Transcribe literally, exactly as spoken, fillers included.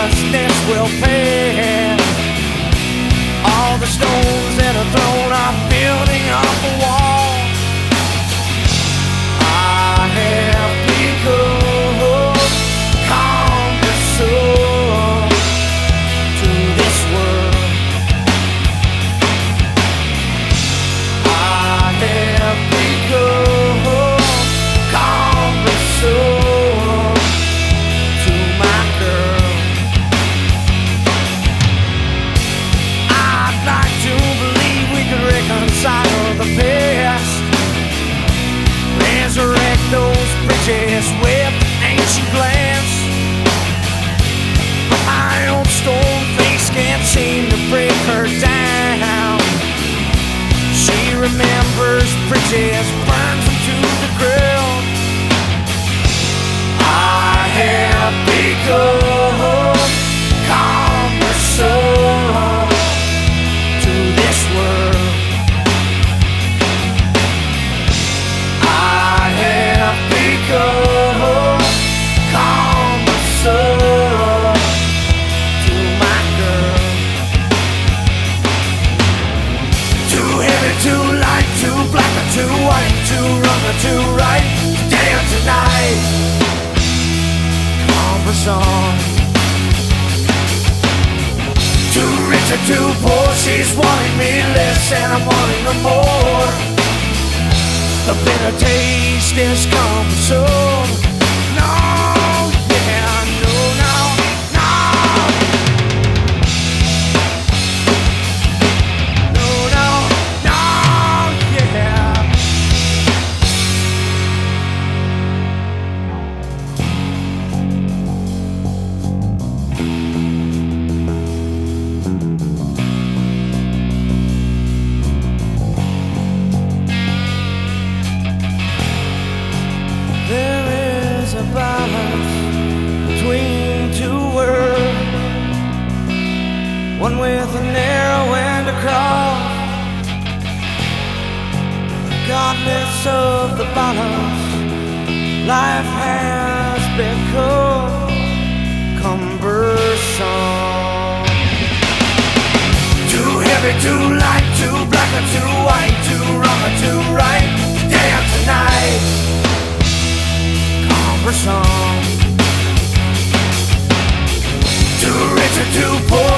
carelessness will pass. All the stones that are thrown are building up a wall. I have become cumbersome to this world. I have become cumbersome to my girl. I'd like to believe we could reconcile the past, resurrect those bridges with ancient glass. But my old stone face can't seem to break her down. She remembers bridges, burns them to the ground. I have become cumbersome to this world. I have become cumbersome to my girl. Too heavy, too light, too black or too white, too wrong or too right, today or tonight. Cumbersome. Too rich or too poor, she's wanting me less and I'm wanting her more. The bitter taste is cumbersome. No, yeah, no, no, no. No, no, no, yeah. There is a balance between two worlds, one with a narrow end across. Regardless of the balance, life has become cumbersome. Too heavy, too light, too black or too white, too wrong or too right, today or tonight. Cumbersome. Too rich or too poor,